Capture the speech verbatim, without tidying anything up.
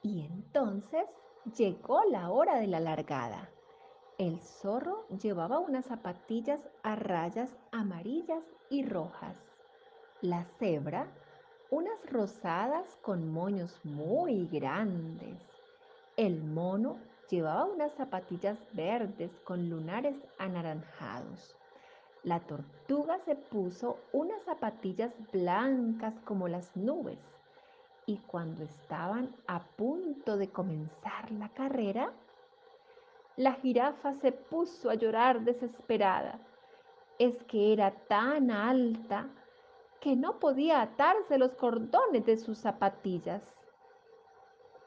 Y entonces llegó la hora de la largada. El zorro llevaba unas zapatillas a rayas amarillas y rojas. La cebra, unas rosadas con moños muy grandes. El mono llevaba unas zapatillas verdes con lunares anaranjados. La tortuga se puso unas zapatillas blancas como las nubes. Y cuando estaban a punto de comenzar la carrera, la jirafa se puso a llorar desesperada. Es que era tan alta que no podía atarse los cordones de sus zapatillas.